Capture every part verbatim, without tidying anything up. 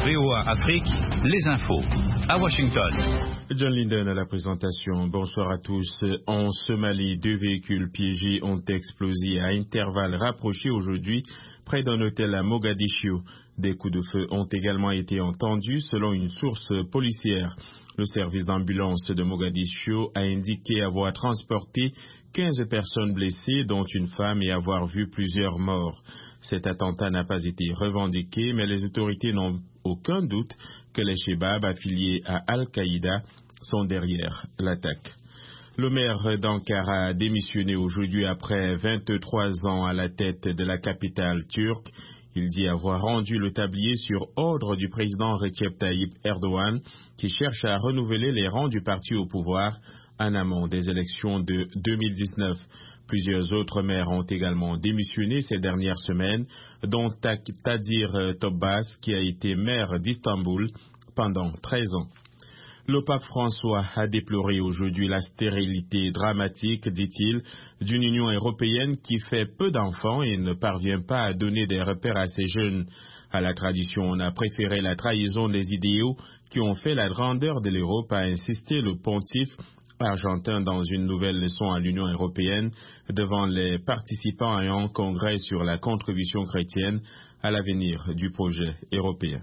V O A Afrique, les infos. À Washington. John Linden à la présentation. Bonsoir à tous. En Somalie, deux véhicules piégés ont explosé à intervalles rapprochés aujourd'hui près d'un hôtel à Mogadiscio. Des coups de feu ont également été entendus selon une source policière. Le service d'ambulance de Mogadiscio a indiqué avoir transporté quinze personnes blessées, dont une femme, et avoir vu plusieurs morts. Cet attentat n'a pas été revendiqué, mais les autorités n'ont aucun doute que les Chebabs affiliés à Al-Qaïda sont derrière l'attaque. Le maire d'Ankara a démissionné aujourd'hui après vingt-trois ans à la tête de la capitale turque. Il dit avoir rendu le tablier sur ordre du président Recep Tayyip Erdogan, qui cherche à renouveler les rangs du parti au pouvoir en amont des élections de deux mille dix-neuf. Plusieurs autres maires ont également démissionné ces dernières semaines, dont Tadir Tobbas, qui a été maire d'Istanbul pendant treize ans. Le pape François a déploré aujourd'hui la stérilité dramatique, dit-il, d'une Union européenne qui fait peu d'enfants et ne parvient pas à donner des repères à ses jeunes. À la tradition, on a préféré la trahison des idéaux qui ont fait la grandeur de l'Europe, a insisté le pontife argentin dans une nouvelle leçon à l'Union européenne devant les participants à un congrès sur la contribution chrétienne à l'avenir du projet européen.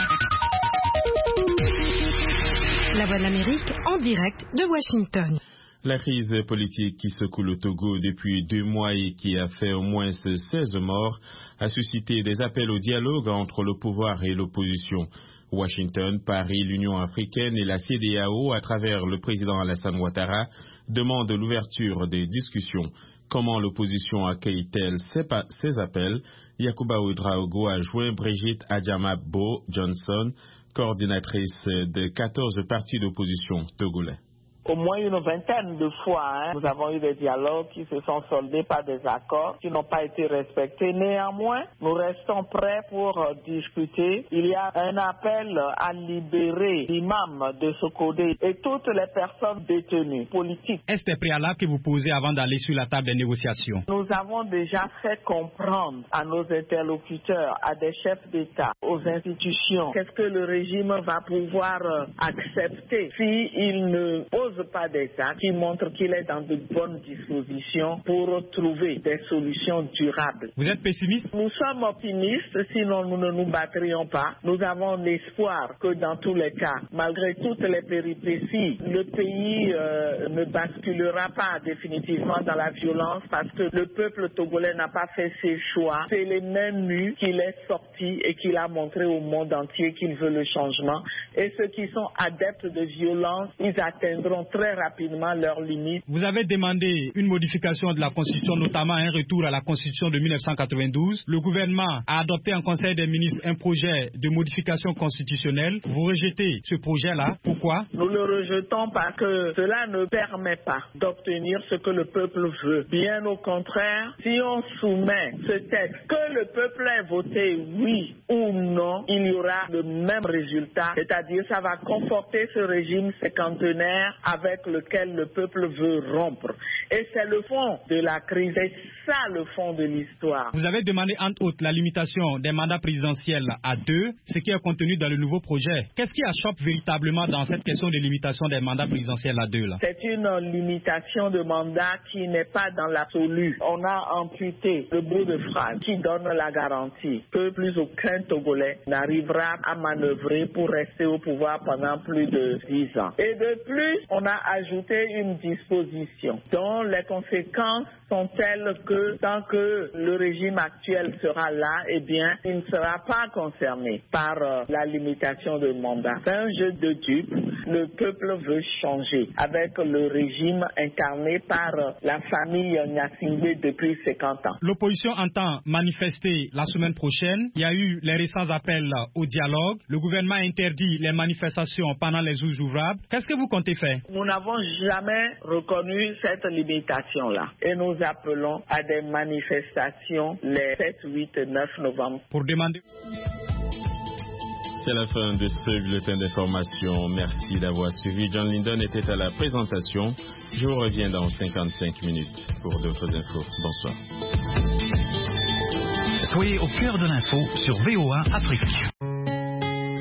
La Voix de l'Amérique en direct de Washington. La crise politique qui secoue le Togo depuis deux mois et qui a fait au moins seize morts a suscité des appels au dialogue entre le pouvoir et l'opposition. Washington, Paris, l'Union africaine et la C E D E A O, à travers le président Alassane Ouattara, demandent l'ouverture des discussions. Comment l'opposition accueille-t-elle ces appels? Yacouba Ouedraogo a joint Brigitte Adjamabo Johnson, coordinatrice de quatorze partis d'opposition togolais. Au moins une vingtaine de fois, hein, nous avons eu des dialogues qui se sont soldés par des accords qui n'ont pas été respectés. Néanmoins, nous restons prêts pour euh, discuter. Il y a un appel à libérer l'imam de Sokodé et toutes les personnes détenues politiques. Est-ce des préalables que vous posez avant d'aller sur la table des négociations? Nous avons déjà fait comprendre à nos interlocuteurs, à des chefs d'État, aux institutions, qu'est-ce que le régime va pouvoir euh, accepter s'il ne pose pas des actes qui montrent qu'il est dans de bonnes dispositions pour trouver des solutions durables. Vous êtes pessimiste? Nous sommes optimistes, sinon nous ne nous battrions pas. Nous avons l'espoir que dans tous les cas, malgré toutes les péripéties, le pays euh, ne basculera pas définitivement dans la violence parce que le peuple togolais n'a pas fait ses choix. C'est les mains nues qu'il est sorti et qu'il a montré au monde entier qu'il veut le changement. Et ceux qui sont adeptes de violence, ils atteindront très rapidement leurs limites. Vous avez demandé une modification de la Constitution, notamment un retour à la Constitution de mille neuf cent quatre-vingt-douze. Le gouvernement a adopté en Conseil des ministres un projet de modification constitutionnelle. Vous rejetez ce projet-là. Pourquoi? Nous le rejetons parce que cela ne permet pas d'obtenir ce que le peuple veut. Bien au contraire, si on soumet ce texte, que le peuple ait voté oui ou non, il y aura le même résultat, c'est-à-dire ça va conforter ce régime cinquantenaire avec lequel le peuple veut rompre. Et c'est le fond de la crise, c'est ça le fond de l'histoire. Vous avez demandé entre autres la limitation des mandats présidentiels à deux, ce qui est contenu dans le nouveau projet. Qu'est-ce qui achoppe véritablement dans cette question de limitation des mandats présidentiels à deux là? C'est une limitation de mandat qui n'est pas dans l'absolu. On a amputé le bout de phrase qui donne la garantie que plus aucun Togolais n'arrivera à manœuvrer pour rester au pouvoir pendant plus de dix ans. Et de plus, on a ajouté une disposition dont les conséquences sont telles que tant que le régime actuel sera là, eh bien, il ne sera pas concerné par euh, la limitation de mandat. C'est un jeu de dupes. Le peuple veut changer avec le régime incarné par euh, la famille Gnassingbé depuis cinquante ans. L'opposition entend manifester la semaine prochaine. Il y a eu les récents appels au dialogue. Le gouvernement a interdit les manifestations pendant les jours ouvrables. Qu'est-ce que vous comptez faire? Nous n'avons jamais reconnu cette limitation-là et nous appelons à des manifestations les sept, huit et neuf novembre. Pour demander... C'est la fin de ce bulletin d'information. Merci d'avoir suivi. John Linden était à la présentation. Je vous reviens dans cinquante-cinq minutes pour d'autres infos. Bonsoir. Soyez au cœur de l'info sur V O A Afrique.